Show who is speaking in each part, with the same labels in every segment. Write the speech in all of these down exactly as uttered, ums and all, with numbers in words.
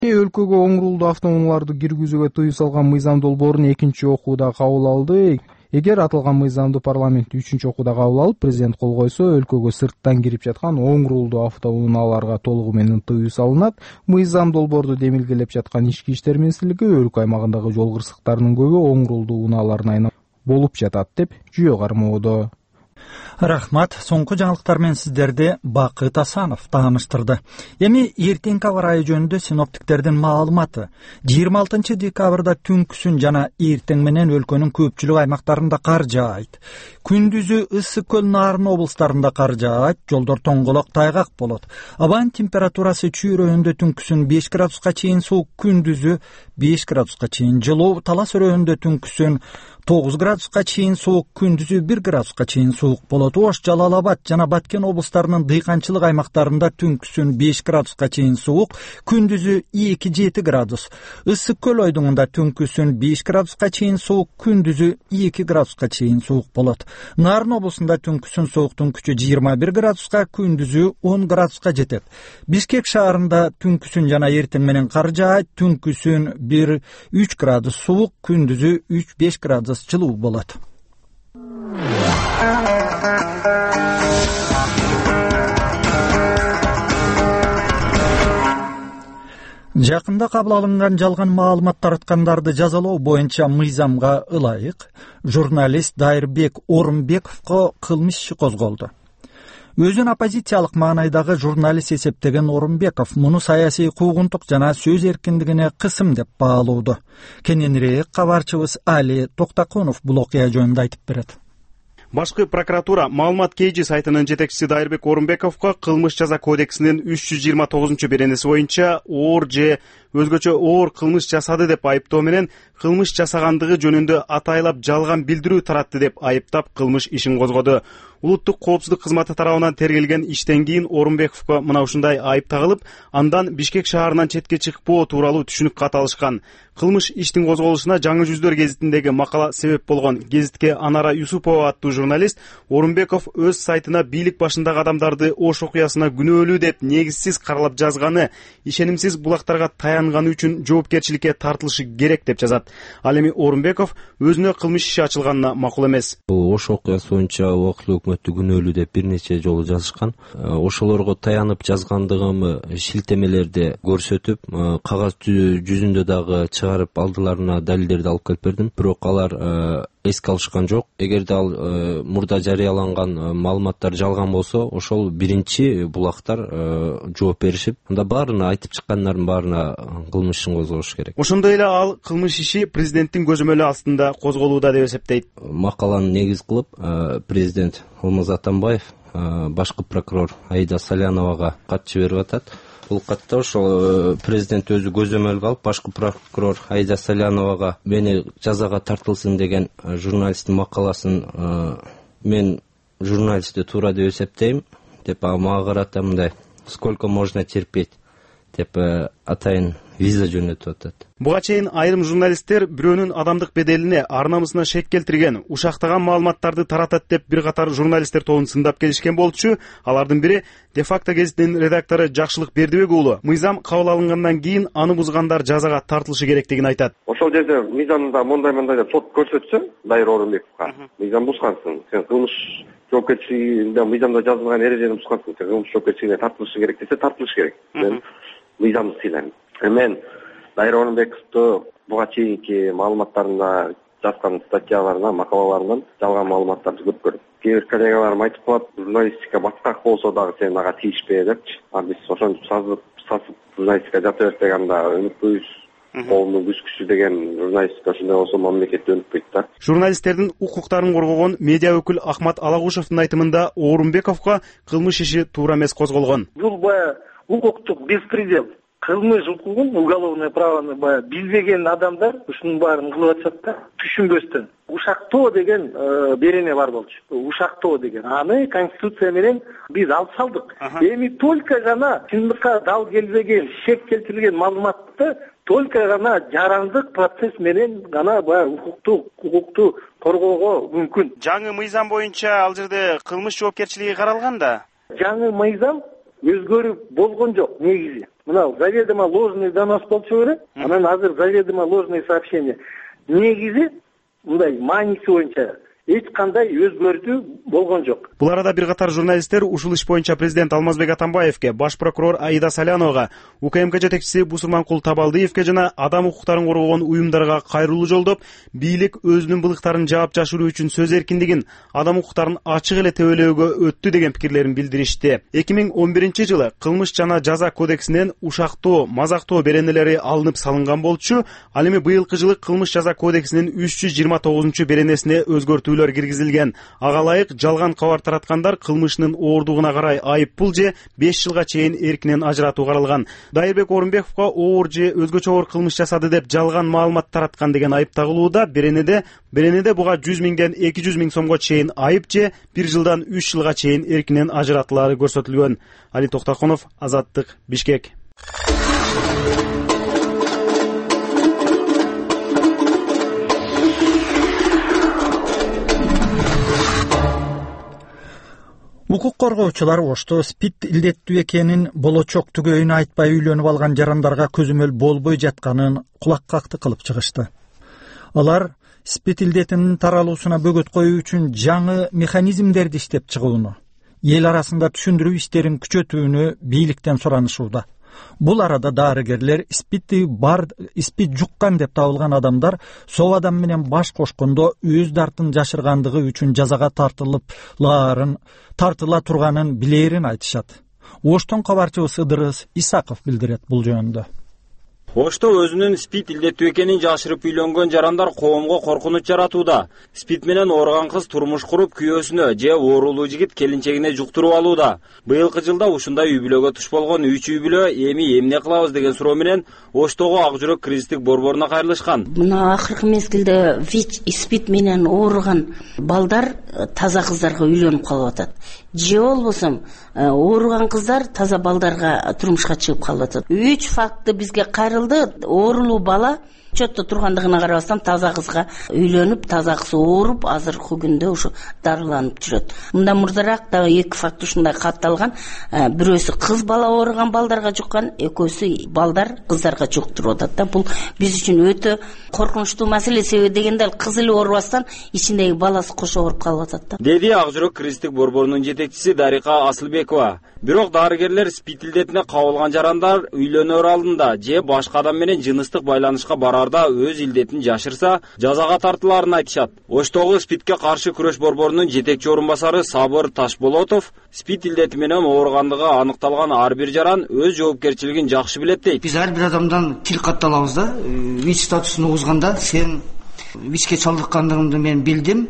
Speaker 1: Өлкөгө оң рулдуу автоунааларды киргизүүгө тыюу салган мыйзам долбоорун экинчи окууда кабыл алды. Эгер аталган мыйзамды парламент үчүнчү окууда кабыл алып, президент кол койсо, өлкөгө сырттан кирип жаткан оң рулдуу автоунааларга толугу менен тыюу салынат. Мыйзам долбоорду демилгелеп жаткан ички иштер министрлиги өлкө аймагындагы жол кырсыктарынын көбү оң рулдуу унаалардын айынан болуп жатат деп жүйө кармоодо.
Speaker 2: Рахмат. Соңку жаңылыктар менен сиздерди Бакыт Асанов тааныштырды. Эми эртеңки аба ырайы жөнүндө синоптиктердин маалыматы. жыйырма алтынчы декабрда түнкүсүн жана эртең менен өлкөнүн көпчүлүк аймактарында кар жаайт. Күндүзү Ысык көл, Нарын облустарында кар жаайт, жолдор тоңголок, тайгак болот. Абанын температурасы чүйрөйүндө түнкүсүн беш градуска чейин суук, күндүзү беш градуска чейин жылуу, Талас өрөөнүндө түнкүсүн тогуз градуска чейин суук, күндүзү бир градуска чейин суук болот. Ош, Жалал Абад жана Баткен облустарынын дыйканчылык аймактарында түнкүсүн беш градуска чейин суук, күндүзү эки жети градус. Ысык көл ойдуңунда түнкүсүн беш градуска чейин суук, күндүзү эки градуска чейин суук болот. Нарын облусунда түнкүсүн сууктун күчү жыйырма бир градуска, күндүзү он градуска жетет. Бишкек шаарында түнкүсүн жана эртең менен кар жаайт, түнкүсүн бир үч градус суук, күндүзү үч беш градус жылуу болот. Жакында кабыл алынган жалган маалымат тараткандарды жазалоо боюнча мыйзамга ылайык журналист Дайырбек Орунбековго кылмыш иши козголду. Өзүн оппозициялык маанайдагы журналист эсептеген Орунбеков муну саясий куугунтук жана сөз эркиндигине кысым деп баалоодо. Кененирээк кабарчыбыз Али Токтакунов бул окуя жөнүндө айтып берет.
Speaker 3: Башкы прокуратура маалымат кейжи сайтынын жетекчиси Дайырбек Орунбековго кылмыш жаза кодексинин үч жүз жыйырма тогузунчу беренеси боюнча оор же өзгөчө оор кылмыш жасады деп айыптоо менен кылмыш жасагандыгы жөнүндө атайлап жалган билдирүү таратты деп айыптап кылмыш ишин козгоду. Улуттук коопсуздук кызматы тарабынан тергелген иштен кийин Орунбековго мына ушундай айып тагылып, андан Бишкек шаарынан четке чыкпоо тууралуу түшүнүк кат алышкан. Кылмыш иштин козголушуна Жаңы жүздөр гезитиндеги макала себеп болгон. Гезитке Анара Юсупова аттуу журналист Орунбеков өз сайтына бийлик башындагы адамдарды Ош окуясына күнөөлүү деп негизсиз каралап жазганы, ишенимсиз булактарга таянганы үчүн жоопкерчиликке тартылышы керек деп жазат. Ал эми Орунбеков өзүнө кылмыш иши ачылганына макул эмес.
Speaker 4: Ош окуясы боюнча убактылуу өкмөттү күнөөлүү деп бир нече жолу жазышкан. Ошолорго таянып жазгандыгымы шилтемелерди көрсөтүп, кагаз жүзүндө дагы чыгарып алдыларына далилдерди алып келип бердим. Бирок алар эске алышкан жок. Эгерде ал мурда жарыяланган маалыматтар жалган болсо, ошол биринчи булактар жооп беришип, анда баарына айтып чыккандардын баарына кылмыш ишин козгош керек.
Speaker 3: Ошондой эле ал кылмыш иши президенттин көзөмөлү астында козголууда деп эсептейт.
Speaker 4: Макаланы негиз кылып президент Алмаз Атамбаев башкы прокурор Аида Саляновага кат жиберип атат. Бул катта ошол президент өзү көзөмөлгө алып, башкы прокурор Аида Саляновага мени жазага тартылсын деген журналисттин макаласын мен журналистти туура деп эсептейм деп мага карата мындай сколько можно терпеть деп атайын виза жөнөтүп атат.
Speaker 3: Буга чейин айрым журналисттер бирөөнүн адамдык беделине, ар-намысына шек келтирген, ушактаган маалыматтарды таратат деп бир катар журналисттер тобун сындап келишкен болчу. Алардын бири Де-факто гезитинин редактору Жакшылык Бердибек уулу. Мыйзам кабыл алынгандан кийин аны бузгандар жазага тартылышы керектигин айтат.
Speaker 5: Ошол жерде мыйзамда мондай-мондай деп сот көрсөтсө, Дайыр Орунбековго мыйзам бузгансың, сен кылмыш жоопкерчилигинде мыйзамда жазылган эрежени бузгансың, сен кылмыш жоопкерчилигине тартылышы керек десе, тартылыш керек. Мен мыйзамды сыйлайм. Мен Дайыр Орунбековду буга чейинки маалыматтарына жазган статьяларына, макалаларынан жалган маалыматтарды көп көрдүм. Кээ бир коллегаларым айтып калат, журналистика баткак болсо дагы сен ага тийишпе депчи. А биз ошентип сазып, сасып журналистика жата берсек, анда өнүкпөйбүз. Коомдун күч күчү деген журналистика ошондой болсо мамлекет өнүкпөйт да.
Speaker 3: Журналисттердин укуктарын коргогон медиа өкүл Ахмат Алагушевдин айтымында Орунбековго кылмыш иши туура эмес козголгон.
Speaker 6: Бул баягы укуктук беспредел. Кылмыш укугун, уголовное правоны баягы билбеген адамдар ушунун баарын кылып атышат да, түшүнбөстөн. Ушактоо деген берене бар болчу. Ушактоо деген. Аны конституция менен биз алып салдык. Эми только гана чындыкка дал келбеген, шек келтирилген маалыматты только гана жарандык процесс менен гана баягы укукту, укукту коргоого мүмкүн.
Speaker 3: Жаңы мыйзам боюнча ал жерде кылмыш жоопкерчилиги каралган да.
Speaker 6: Жаңы мыйзам өзгөрүп болгон жок негизи. мына заведомо ложный донос болчу керек, анан азыр заведомо ложный сообщение. Негизи мындай мааниси боюнча эч кандай өзгөртүү болгон жок.
Speaker 3: Бул арада бир катар журналисттер ушул иш боюнча президент Алмазбек Атамбаевке, баш прокурор Аида Саляновага, УКМК жетекчиси Бусурманкул Табалдиевке жана адам укуктарын коргогон уюмдарга кайрылуу жолдоп, бийлик өзүнүн былыктарын жаап жашыруу үчүн сөз эркиндигин, адам укуктарын ачык эле тебелөөгө өттү деген пикирлерин билдиришти. эки миң он биринчи жылы кылмыш жана жаза кодексинен ушактоо, мазактоо беренелери алынып салынган болчу. Ал эми быйылкы жылы кылмыш жаза кодексинин үч жүз жыйырма тогузунчу беренесине өзгөртүүлөр киргизилген. Ага ылайык жалган кабар тараткандар кылмышынын оордугуна карай айып пул же беш жылга чейин эркинен ажыратуу каралган. Дайырбек Орунбековго оор же өзгөчө оор кылмыш жасады деп жалган маалымат тараткан деген айып тагылууда. Беренеде беренеде буга жүз миңден эки жүз миң сомго чейин айып же бир жылдан үч жылга чейин эркинен ажыратылары көрсөтүлгөн. Али Токтоконов, Азаттык, Бишкек.
Speaker 2: Укук коргоочулар Ошто спид илдеттүү экенин, болочок түгөйүн айтпай үйлөнүп алган жарандарга көзөмөл болбой жатканын кулак какты кылып чыгышты. Алар спид илдетинин таралуусуна бөгөт коюу үчүн жаңы механизмдерди иштеп чыгууну, эл арасында түшүндүрүү иштерин күчөтүүнү бийликтен суранышууда. Бул арада дарыгерлер спидти бар спид жуккан деп табылган адамдар соо адам менен баш кошкондо өз дартын жашыргандыгы үчүн жазага тартылыпларын тартыла турганын билээрин айтышат. Оштон кабарчыбысы Ыдырыс Исаков билдирет бул жөнүндө.
Speaker 7: Ошто өзүнүн спид илдеттүү экенин жашырып үйлөнгөн жарандар коомго коркунуч жаратууда. Спид менен ооруган кыз турмуш куруп күйөөсүнө же оорулуу жигит келинчегине жуктуруп алууда. Быйылкы жылда ушундай үй бүлөгө туш болгон үч үй бүлө эми эмне кылабыз деген суроо менен Оштогу Ак жүрөк кризистик борборуна кайрылышкан.
Speaker 8: Мына акыркы мезгилде ВИЧ спид менен ооруган балдар таза кыздарга үйлөнүп калып атат. Же болбосо ооруган кыздар таза балдарга турмушка чыгып калып атат. Үч факты бизге кайрылды. Оорулуу бала чөттө тургандыгына карабастан таза кызга үйлөнүп, таза кыз ооруп, азыркы күндө ушу дарыланып жүрөт. Мындан мурдараак да эки факт ушундай катталган. Бирөөсү кыз бала ооруган балдарга жуккан, экөөсү балдар кыздарга жуктуруп атат да. Бул биз үчүн өтө коркунучтуу маселе, себеби дегенде кыз эле оорубастан ичиндеги баласы кошо ооруп калып атат да.
Speaker 7: Деди Ак жүрөк кризистик борборунун жетекчиси Дарика Асылбекова. Бирок дарыгерлер спид илдетине кабылган жарандар үйлөнөр алдында же башка адам менен жыныстык байланышка барарда өз илдетин жашырса, жазага тартыларын айтышат. Оштогу спидке каршы күрөш борборунун жетекчи орун басары Сабыр Ташболотов спид илдети менен ооругандыгы аныкталган ар бир жаран өз жоопкерчилигин жакшы билет дейт.
Speaker 9: Биз ар бир адамдан тил катты алабыз да. ВИЧ статусун угузганда сен ВИЧке чалдыккандыгыңды мен билдим.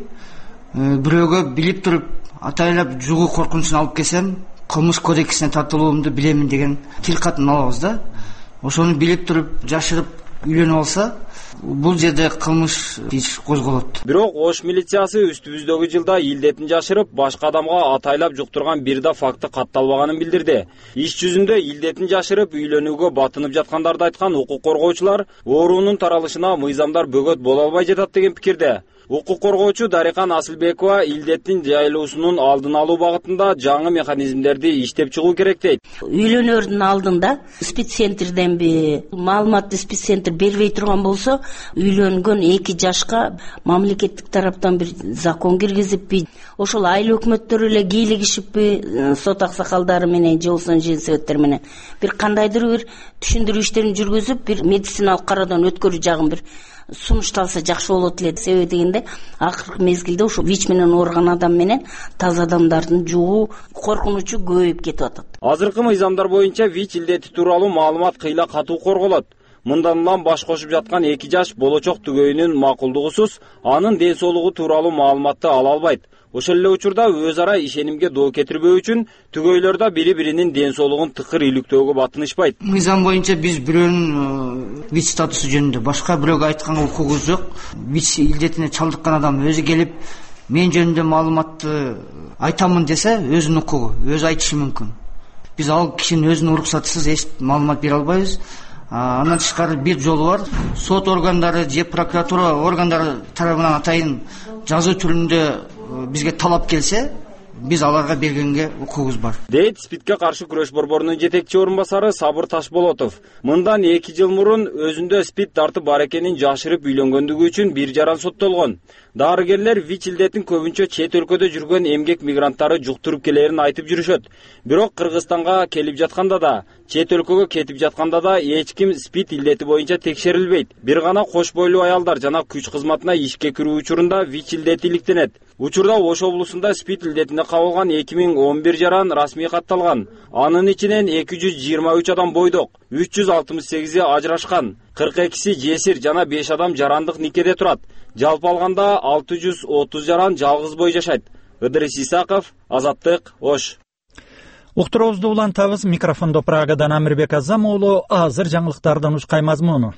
Speaker 9: Бирөөгө билип туруп атайлап жугуу коркунучун алып келсем, кылмыш кодексине тартылуумду билемин деген тил катын алабыз да. Ошону билип туруп жашырып үйлөнүп алса, бул жерде кылмыш иш козголот.
Speaker 7: Бирок Ош милициясы үстүбүздөгү жылда илдетин жашырып, башка адамга атайлап жуктурган бир да факты катталбаганын билдирди. Иш жүзүндө илдетин жашырып үйлөнүүгө батынып жаткандарды айткан укук коргоочулар оорунун таралышына мыйзамдар бөгөт боло албай жатат деген пикирде. Укук коргоочу Дарика Асылбекова илдеттин жайылуусунун алдын алуу багытында жаңы механизмдерди иштеп чыгуу керек дейт.
Speaker 8: Үйлөнөрдүн алдында спид центрденби, маалыматты спид центр бербей турган болсо, үйлөнгөн эки жашка мамлекеттик тараптан бир закон киргизиппи, ошол айыл өкмөттөр эле кийлигишиппи, сот аксакалдары менен же болбосо женсоветтер менен бир кандайдыр бир түшүндүрүү иштерин жүргүзүп, бир медициналык кароодон өткөрүү жагын бир сунушталса жакшы болот эле. Себеби дегенде акыркы мезгилде ушу ВИЧ менен ооруган адам менен таза адамдардын жугуу коркунучу көбөйүп кетип атат.
Speaker 7: Азыркы мыйзамдар боюнча ВИЧ илдети тууралуу маалымат кыйла катуу корголот. Мындан улам баш кошуп жаткан эки жаш болочок түгөйүнүн макулдугусуз анын ден соолугу тууралуу маалыматты ала албайт. Ошол эле учурда өз ара ишенимге доо кетирбөө үчүн түгөйлөр да бири-биринин ден соолугун тыкыр иликтөөгө батынышпайт.
Speaker 9: Мыйзам боюнча биз бирөөнүн ВИЧ статусу жөнүндө башка бирөөгө айтканга укугубуз жок. ВИЧ илдетине чалдыккан адам өзү келип мен жөнүндө маалыматты айтамын десе, өзүнүн укугу, өзү айтышы мүмкүн. Биз ал кишинин өзүнүн уруксатысыз эч маалымат бере албайбыз. Андан тышкары бир жолу бар. Сот органдары же прокуратура органдары тарабынан атайын жазуу түрүндө бизге талап келсе, биз аларга бергенге укугубуз бар,
Speaker 7: дейт СПИДке каршы күрөш борборунун жетекчи орун басары Сабыр Ташболотов. Мындан эки жыл мурун өзүндө СПИД дарты бар экенин жашырып үйлөнгөндүгү үчүн бир жаран соттолгон. Дарыгерлер ВИЧ илдетин көбүнчө чет өлкөдө жүргөн эмгек мигранттары жуктуруп келерин айтып жүрүшөт. Бирок Кыргызстанга келип жатканда да, чет өлкөгө кетип жатканда да эч ким СПИД илдети боюнча текшерилбейт. Бир гана кош бойлуу аялдар жана күч кызматына ишке кирүү учурунда ВИЧ илдети иликтенет. Учурда Ош облусунда СПИД илдетине кабылган эки миң он бир жаран расмий катталган. Анын ичинен эки жүз жыйырма үч адам бойдок, үч жүз алтымыш сегизи ажырашкан, кырк экиси жесир жана беш адам жарандык никеде турат. Жалпы алганда алты жүз отуз жаран жалгыз бой жашайт. Ыдырыс Исаков, Азаттык, Ош.
Speaker 2: Уктуруубузду улантабыз. Микрофондо Прагадан Амирбек Азам уулу. Азыр жаңылыктардын ушкай мазмуну.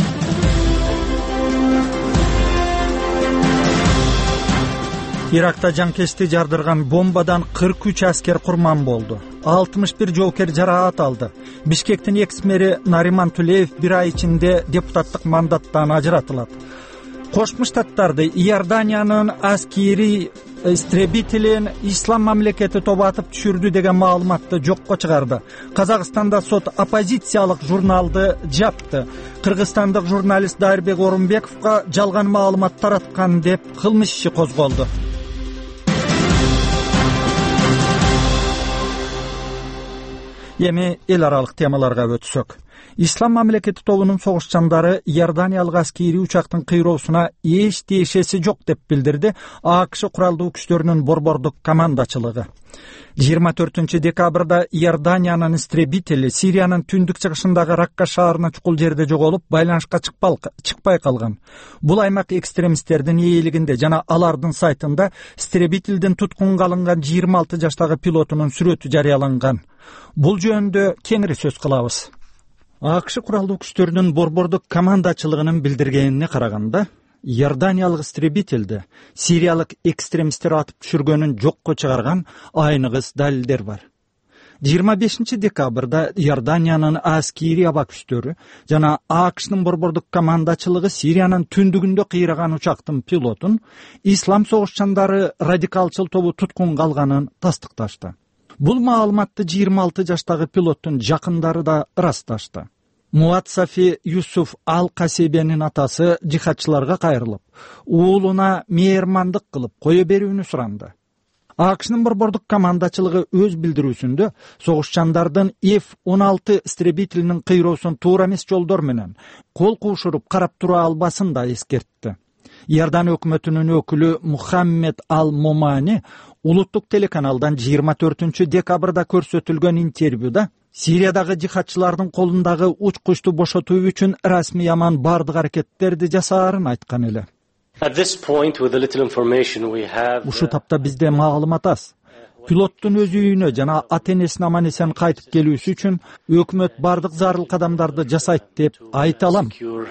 Speaker 2: Иракта жанкечти жардырган бомбадан кырк үч аскер курман болду. алтымыш бир жоокер жараат алды. Бишкектин экс мэри Нариман Тулеев бир ай ичинде депутаттык мандаттан ажыратылат. Кошмо Штаттарды Иорданиянын аскери истребителин ислам мамлекети тобу атып түшүрдү деген маалыматты жокко чыгарды. Казакстанда сот оппозициялык журналды жапты. Кыргызстандык журналист Дайырбек Орунбековго жалган маалымат тараткан деп кылмыш иши козголду. Эми эл аралык темаларга өтсөк. Ислам мамлекети тобунун согушчандары Иорданиялык аскери учактын кыйроосуна эч тиешеси жок деп билдирди АКШ куралдуу күчтөрүнүн борбордук командачылыгы. жыйырма төртүнчү декабрда Иорданиянын истребители Сириянын түндүк чыгышындагы Ракка шаарына чукул жерде жоголуп, байланышка чыкпай калган. Бул аймак экстремисттердин ээлигинде жана алардын сайтында истребителдин туткунга алынган жыйырма алты жаштагы пилотунун сүрөтү жарыяланган. Бул жөнүндө кеңири сөз кылабыз. АКШ куралдуу күчтөрүнүн борбордук командачылыгынын билдиргенине караганда, Иорданиялык истребителди сириялык экстремисттер атып түшүргөнүн жокко чыгарган айныгыс далилдер бар. жыйырма бешинчи декабрда Иорданиянын аскери аба күчтөрү жана АКШнын борбордук командачылыгы Сириянын түндүгүндө кыйраган учактын пилотун ислам согушчандары радикалчыл тобу туткунга алганын тастыкташты. Бул маалыматты жыйырма алты жаштагы пилоттун жакындары да ырасташты. Муатсафи Юсуф Ал-Касебенин атасы жихадчыларга кайрылып, уулуна мээрмандык кылып кое берүүнү суранды. АКШнын борбордук командачылыгы өз билдирүүсүндө согушчандардын эф он алты истребителинин кыйроосун туура эмес жолдор менен кол куушуруп карап тура албасын да эскертти. Иордан өкмөтүнүн өкүлү Мухаммед Ал-Момани улуттук телеканалдан жыйырма төртүнчү декабрда көрсөтүлгөн интервьюда Сириядагы жихадчылардын колундагы учкучту бошотуу үчүн расмий аман бардык аракеттерди жасаарын айткан эле. Ушу тапта бизде маалымат аз. Пилоттун өз үйүнө жана ата-энесине аман эсен кайтып келүүсү үчүн өкмөт бардык зарыл кадамдарды жасайт деп айта алам.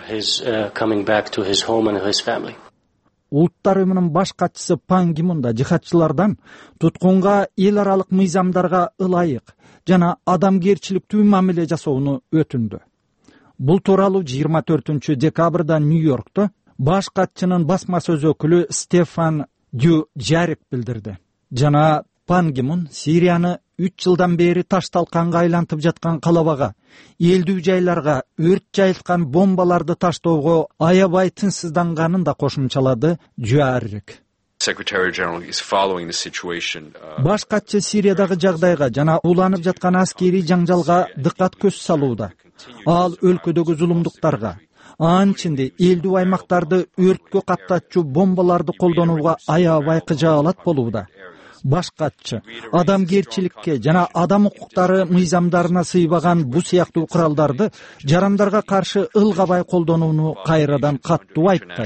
Speaker 2: Улуттар уюмунун баш катчысы Пан Ги Мун да жихадчылардан туткунга эл аралык мыйзамдарга ылайык жана адамгерчиликтүү мамиле жасоону өтүндү. Бул тууралуу жыйырма төртүнчү декабрда Нью-Йоркто баш катчынын басма сөз өкүлү Стефан Дю Жарик билдирди. Жана Пан Ги Мун Сирияны үч жылдан бери таш талканга айлантып жаткан калабага, элдүү жайларга өрт жайылткан бомбаларды таштоого аябай тынчсызданганын да кошумчалады Жарик. Баш катчы Сириядагы жагдайга жана уланып жаткан аскери жаңжалга дыккат көз салууда. Ал өлкөдөгү зулумдуктарга, анын ичинде элдүү аймактарды өрткө каптатчу бомбаларды колдонууга аябай кыжаалат болууда. Баш катчы адамгерчиликке жана адам укуктары мыйзамдарына сыйбаган бу сыяктуу куралдарды жарандарга каршы ылгабай колдонууну кайрадан каттуу айыптайт.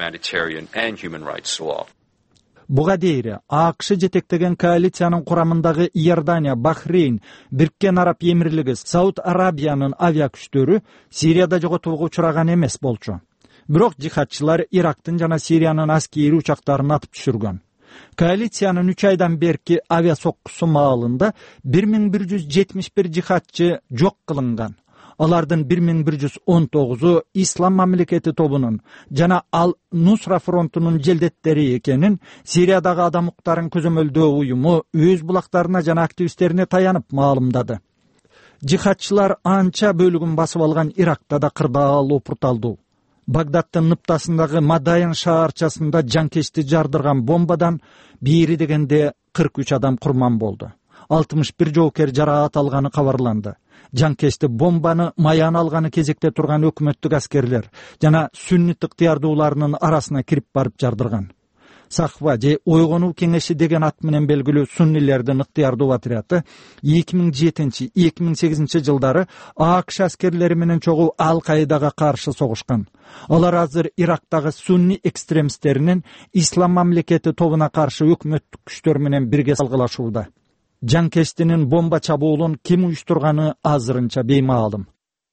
Speaker 2: Буга дейре АКШ жетектеген коалициянын курамындагы Иордания, Бахрейн, Бириккен Араб Эмирлиги, Сауд Арабиянын авиа күчтөрү Сирияда жоготууга учураган эмес болчу. Бирок жихадчылар Ирактын жана Сириянын аскери учактарын атып түшүргөн. Коалициянын үч айдан берки авиа соккусу маалында бир миң бир жүз жетимиш бир жихадчы жок кылынган. Алардын бир миң бир жүз он тогузу Ислам мамлекети тобунун жана Ал Нусра фронтунун желдеттери экенин Сириядагы адам укуктарын көзөмөлдөө уюму өз булактарына жана активисттерине таянып маалымдады. Жихадчылар анча бөлүгүн басып алган Иракта да кырдаал опурталдуу. Багдаддын ныптасындагы Мадайын шаарчасында жанкечти жардырган бомбадан бири дегенде кырк үч адам курман болду. алтымыш бир жоокер жараат алганы кабарланды. Жанкечти бомбаны маян алганы кезекте турган өкмөттүк аскерлер жана сүннит ыктыярдууларынын арасына кирип барып жардырган. Сахва же ойгонуу кеңеши деген ат менен белгилүү суннилердин ыктыярдуу отряды эки миң жетинчи эки миң сегизинчи жылдары АКШ аскерлери менен чогуу Ал-Каидага каршы согушкан. Алар азыр Ирактагы сунни экстремисттеринин Ислам мамлекети тобуна каршы өкмөттүк күчтөр менен бирге салгылашууда. Жанкечтинин бомба чабуулун ким уюштурганы азырынча беймаалым.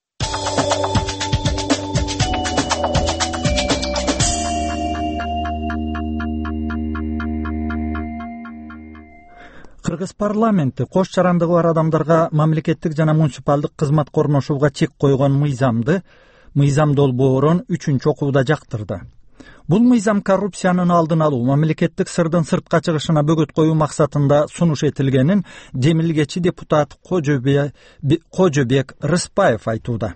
Speaker 2: Кыргыз парламенти кош жарандыгы бар адамдарга мамлекеттик жана муниципалдык кызмат корношууга чек койгон мыйзамды мыйзам долбоорун үчүнчү окууда жактырды. Бул мыйзам коррупциянын алдын алуу, мамлекеттик сырдын сыртка чыгышына бөгөт коюу максатында сунуш этилгенин демилгечи депутат Кожобек Рыспаев айтууда.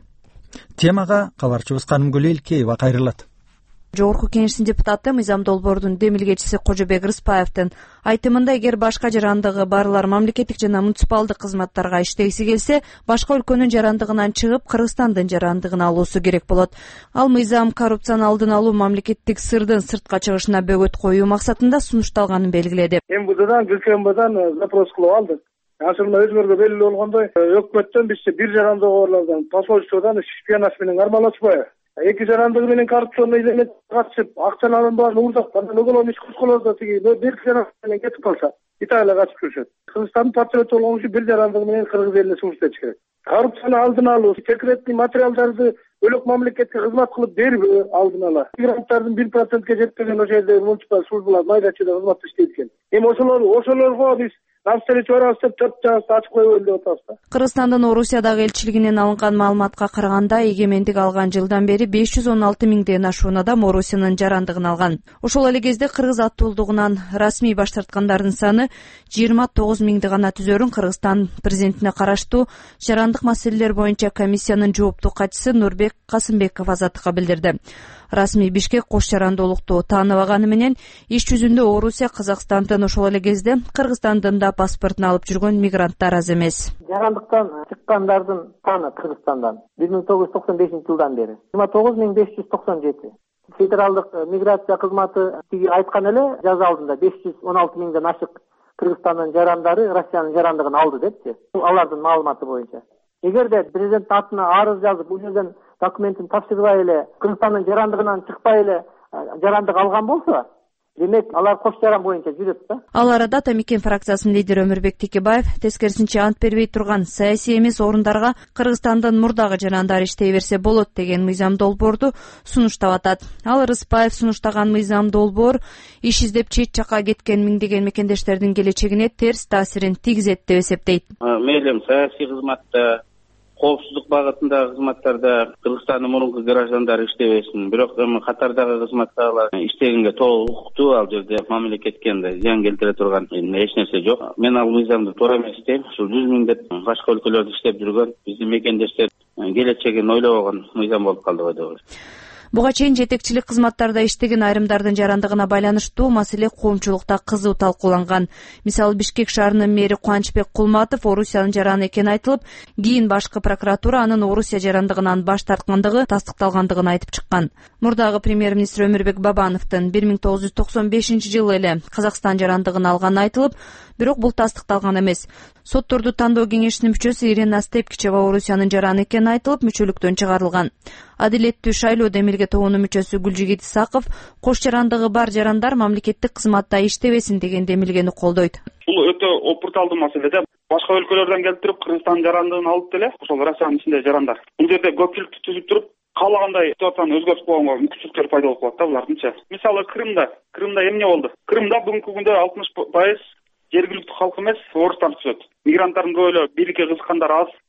Speaker 2: Темага кабарчыбыз Канымгүл Элкеева кайрылат.
Speaker 10: Жогорку кеңештин депутаты мыйзам долбоордун демилгечиси Кожобек Рыспаевдин айтымында, эгер башка жарандыгы барлар мамлекеттик жана муниципалдык кызматтарга иштегиси келсе, башка өлкөнүн жарандыгынан чыгып, Кыргызстандын жарандыгын алуусу керек болот. Ал мыйзам коррупцияны алдын алуу, мамлекеттик сырдын сыртка чыгышына бөгөт коюу максатында сунушталганын белгиледи.
Speaker 6: МВДдан, ГКМБдан запрос кылып алдык. Асырына өзүңөргө белгилүү болгондой, өкмөттөн бизче бир жарандыгы барлардан, посольстводан шпионаж менен арманашпайбы? Эки жарандыгы менен коррупционный элемент катышып, акчаны алынбаган уурдактардан уголовный иш козголоодо тиги бир жарандыгы менен кетип калса, Италияга качып жүрүшөт. Кыргызстандын патриоты болгон үчүн бир жарандыгы менен кыргыз элине сунуш этиш керек. Коррупцияны алдын алуу, секретный материалдарды бөлөк мамлекетке кызмат кылып бербөө алдын ала. Мигранттардын бир процентке жетпеген ошол жерде муниципал службалар майдачыда кызмат иштейт экен. Эми ошолор ошолорго биз навстречу барабыз деп төрт жагыбызды ачып коебу деп атабыз да.
Speaker 10: Кыргызстандын Орусиядагы элчилигинен алынган маалыматка караганда, эгемендик алган жылдан бери беш жүз он алты миңден ашуун адам Орусиянын жарандыгын алган. Ошол эле кезде кыргыз аттуулдугунан расмий баш тарткандардын саны жыйырма тогуз миңди гана түзөрүн Кыргызстан президентине караштуу жарандык маселелер боюнча комиссиянын жооптуу катчысы Нурбек Касымбеков азаттыкка билдирди. Расмий Бишкек кош жарандуулукту тааныбаганы менен иш жүзүндө Орусия Казакстандын ошол эле кезде Кыргызстандын да паспортун алып жүргөн мигранттар аз эмес.
Speaker 11: Жарандыктан чыккандардын саны Кыргызстандан бир миң тогуз жүз токсон бешинчи жылдан бери жыйырма тогуз миң беш жүз токсон жети. Федералдык миграция кызматы тиги айткан эле жаза алдында беш жүз он алты миңден ашык Кыргызстандын жарандары Россиянын жарандыгын алды депчи. Алардын маалыматы боюнча. Эгерде президент атына арыз жазып, бул жерден документин тапшырбай эле Кыргызстандын жарандыгынан чыкпай эле жарандык алган болсо, демек алар кош жаран боюнча жүрөт да.
Speaker 10: Ал арада Атамекен фракциясынын лидери Өмүрбек Текебаев тескерисинче ант бербей турган саясий эмес орундарга Кыргызстандын мурдагы жарандары иштей берсе болот деген мыйзам долбоорду сунуштап атат. Ал Рыспаев сунуштаган мыйзам долбоор иш издеп чет жакка кеткен миңдеген мекендештердин келечегине терс таасирин тийгизет деп эсептейт.
Speaker 12: Мейлим саясий кызматта, коопсуздук багытындагы кызматтарда Кыргызстандын мурунку граждандары иштебесин, бирок эми катардагы кызматтагылар иштегенге толук укуктуу. Ал жерде мамлекетке зыян келтире турган эч нерсе жок. Мен ал мыйзамды туура эмес дейм. Ушул жүз миңдеп башка өлкөлөрдө иштеп жүргөн биздин мекендештер келечегин ойлобогон мыйзам болуп калды го деп ойлойм.
Speaker 10: Буга чейин жетекчилик кызматтарда иштеген айрымдардын жарандыгына байланыштуу маселе коомчулукта кызуу талкууланган. Мисалы, Бишкек шаарынын мэри Кубанычбек Кулматов Орусиянын жараны экени айтылып, кийин башкы прокуратура анын Орусия жарандыгынан баш тарткандыгы тастыкталгандыгын айтып чыккан. Мурдагы премьер-министр Өмүрбек Бабановдун бир миң тогуз жүз токсон бешинчи жылы эле Казакстан жарандыгын алганы айтылып, бирок бул тастыкталган эмес. Сотторду тандоо кеңешинин мүчөсү Ирина Степкичева Орусиянын жараны экени айтылып, мүчөлүктөн чыгарылган. Адилеттүү шайлоо демилге тобунун мүчөсү Гүлжигит Исаков кош жарандыгы бар жарандар мамлекеттик кызматта иштебесин деген демилгени колдойт.
Speaker 13: Бул өтө опурталдуу маселе да. Башка өлкөлөрдөн келип туруп Кыргызстандын жарандыгын алып деле, ошол Россиянын ичинде жарандар. Бул жерде көпчүлүктү түзүп туруп, каалагандай ситуацияны өзгөртүп койгонго мүмкүнчүлүктөр пайда болуп калат да булардынча. Мисалы, Крымда, Крымда эмне болду? Крымда бүгүнкү күндө алтымыш пайыз жергиликтүү калк эмес, орустар түзөт. Мигранттардын көбү бийликке кызыккандар аз.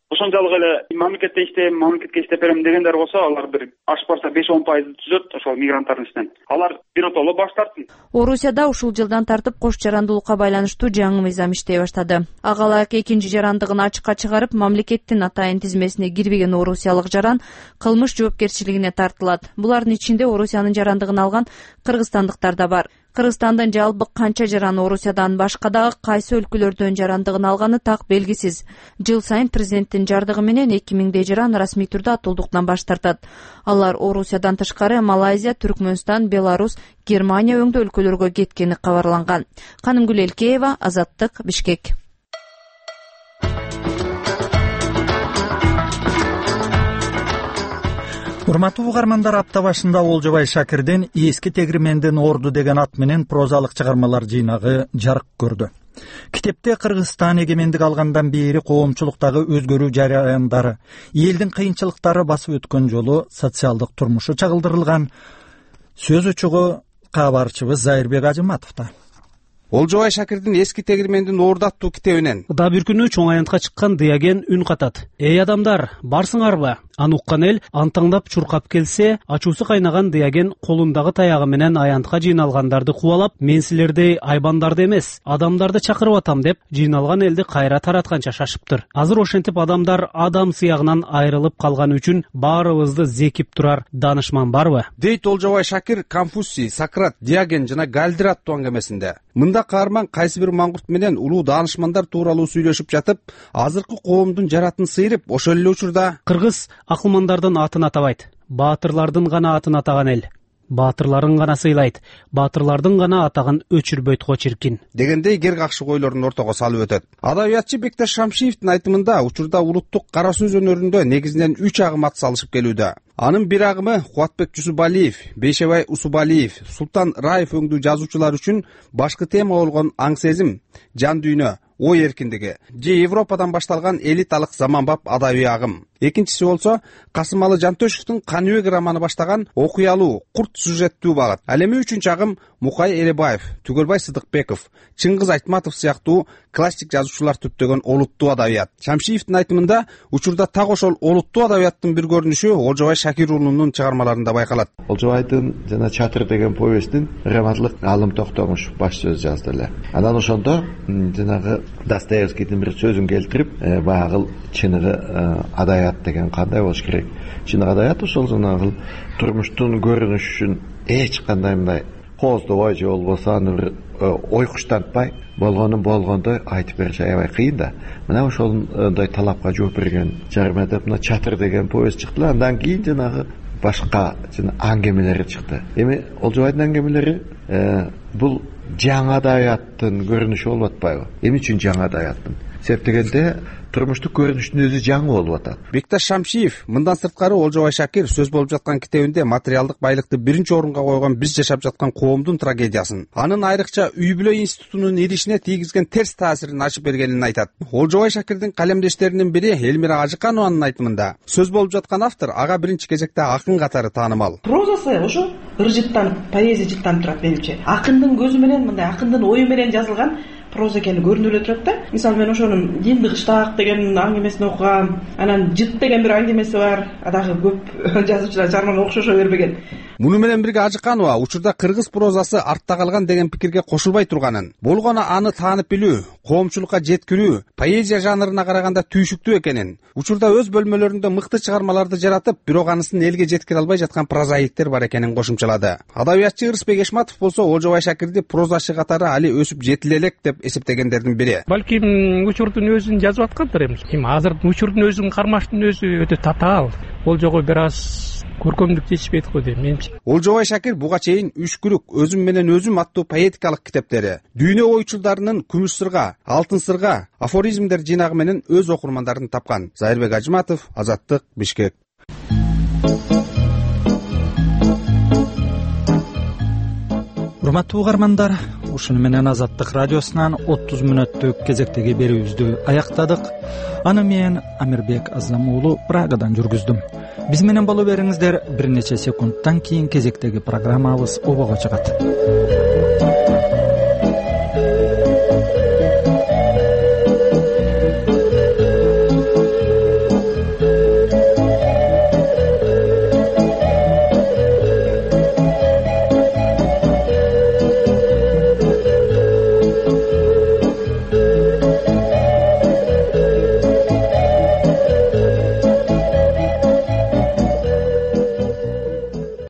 Speaker 13: ошончолук эле мамлекетте иштейм, мамлекетке иштеп берем дегендер болсо, алар бир ашып барса беш он пайызды түзөт ошол мигранттардын ичинен. Алар биротоло баш тарттын.
Speaker 10: Орусияда ушул жылдан тартып кош жарандуулукка байланыштуу жаңы мыйзам иштей баштады. Ага ылайык экинчи жарандыгын ачыкка чыгарып, мамлекеттин атайын тизмесине кирбеген орусиялык жаран кылмыш жоопкерчилигине тартылат. Булардын ичинде Орусиянын жарандыгын алган кыргызстандыктар да бар. Кыргызстандын жалпы канча жаран Орусиядан башка дагы кайсы өлкөлөрдөн жарандыгын алганы так белгисиз. Жыл сайын президенттин жардыгы менен эки миңдей жаран расмий түрдө атуулдуктан баш тартат. Алар Орусиядан тышкары Малайзия, Түркмөнстан, Беларусь, Германия өңдүү өлкөлөргө кеткени кабарланган. Канымгүл Элкеева, Азаттык, Бишкек.
Speaker 2: Урматтуу угармандар, апта башында Олжобай Шакирдин «Эски тегирмендин орду» деген ат менен прозалык чыгармалар жыйнагы жарык көрдү. Китепте Кыргызстан эгемендик алгандан бери коомчулуктагы өзгөрүү жараяндары, элдин кыйынчылыктары басып өткөн жолу, социалдык турмушу чагылдырылган. Сөз учугу кабарчыбыз Зайырбек Ажыматовда.
Speaker 14: Олжобай Шакирдин «Эски тегирмендин орду» аттуу китебинен
Speaker 15: да бир күнү чоң аянтка чыккан Диаген үн катат. Эй адамдар, барсыңарбы? Аны уккан эл антаңдап чуркап келсе, ачуусу кайнаган Диаген колундагы таягы менен аянтка жыйналгандарды кубалап, мен силердей айбандарды эмес, адамдарды чакырып атам деп, жыйналган элди кайра таратканча шашыптыр. Азыр ошентип адамдар адам сыягынан айрылып калган үчүн баарыбызды зекип турар данышман барбы?
Speaker 14: Дейт Олжобай Шакир Конфуций, Сократ, Диаген жана Галдир аттуу аңгемесинде. Мында каарман кайсы бир маңгурт менен улуу даанышмандар тууралуу сүйлөшүп жатып, азыркы коомдун жаратын сыйрып, ошол эле учурда
Speaker 15: кыргыз акылмандардын атын атабайт, баатырлардын гана атын атаган эл. Баатырларын гана сыйлайт, баатырлардын гана атаган өчүрбөйт го чиркин
Speaker 14: дегендей гер какшы койлорун ортого салып өтөт. Адабиятчы Бекташ Шамшиевдин айтымында учурда улуттук кара сөз өнөрүндө негизинен үч агым ат салышып келүүдө. Анын бир агымы Кубатбек Жусупалиев, Бейшебай Усубалиев, Султан Раев өңдүү жазуучулар үчүн башкы тема болгон аң сезим, жан дүйнө, ой эркиндиги же Европадан башталган элиталык заманбап адабий агым. Экинчиси болсо Касымалы Жантөшевдин Каныбек романы баштаган окуялуу, курт сюжеттүү багыт. Ал эми үчүнчү агым Мукай Элебаев, Түгөлбай Сыдыкбеков, Чыңгыз Айтматов сыяктуу классик жазуучулар түптөгөн олуттуу адабият. Шамшиевдин айтымында учурда так ошол олуттуу адабияттын бир көрүнүшү Олжобай Шакир уулунун чыгармаларында байкалат.
Speaker 16: Олжобайдын жана Чатыр деген повесттин раматлык Алым Токтомуш баш сөз жазды эле. Анан ошондо жанагы Достоевскийдин бир сөзүн келтирип, баягы чыныгы адабият деген кандай болуш керек? Чыныгы адабият ошол жанагы турмуштун көрүнүшүн эч кандай мындай кооздобой же болбосо аны бир ой куштантпай болгонун болгондой айтып бериш аябай кыйын да. Мына ошондой талапка жооп берген жарым деп мына Чатыр деген повест чыкты. Андан кийин жанагы башка жана аңгемелери чыкты. Эми Олжобайдын аңгемелери бул жаңы адабияттын көрүнүшү болуп атпайбы? Эмне үчүн жаңы адабияттын? Себеп дегенде турмуштук көрүнүштүн өзү жаңы болуп атат.
Speaker 14: Бекташ Шамшиев мындан сырткары Олжобай Шакир сөз болуп жаткан китебинде материалдык байлыкты биринчи орунга койгон биз жашап жаткан коомдун трагедиясын, анын айрыкча үй бүлө институтунун иришине тийгизген терс таасирин ачып бергенин айтат. Олжобай Шакирдин калемдештеринин бири Элмира Ажыканованын айтымында сөз болуп жаткан автор ага биринчи кезекте акын катары таанымал.
Speaker 17: Прозасы ошо ыр жыттанып, поэзия жыттанып турат менимче. Акындын көзү менен, мындай акындын ою менен жазылган проза экени көрүнүп эле турат да. Мисалы мен ошонун Динди кыштак деген аңгемесин окугам, анан Жыт деген бир аңгемеси бар. Дагы көп жазуучулар чарман окшошо бербеген.
Speaker 14: Муну менен бирге Ажыканова учурда кыргыз прозасы артта калган деген пикирге кошулбай турганын, болгону аны таанып билүү, коомчулукка жеткирүү поэзия жанрына караганда түйшүктүү экенин, учурда өз бөлмөлөрүндө мыкты чыгармаларды жаратып, бирок анысын элге жеткире албай жаткан прозаиктер бар экенин кошумчалады. Адабиятчы Ырысбек Эшматов болсо Олжобай Шакирди прозачы катары али өсүп жетиле элек деп эсептегендердин бири.
Speaker 18: Балким учурдун өзүн жазып аткандыр эми. Эми азыр учурдун өзүн кармаштын өзү өтө татаал. Ол жогу бир аз көркөмдүк жетишпейт го дейм менимче.
Speaker 14: Олжобай Шакир буга чейин Үч күрүк, Өзүм менен өзүм аттуу поэтикалык китептери, дүйнө ойчулдарынын Күмүш сырга, Алтын сырга, афоризмдер жыйнагы менен өз окурмандарын тапкан. Зайырбек Ажыматов, Азаттык, Бишкек.
Speaker 2: Урматтуу угармандар, ушуну менен Азаттык радиосунан отуз мүнөттүк кезектеги берүүбүздү аяктадык. Аны мен Амирбек Азам уулу Прагадан жүргүздүм. Биз менен боло бериңиздер, бир нече секундтан кийин кезектеги программабыз обого чыгат.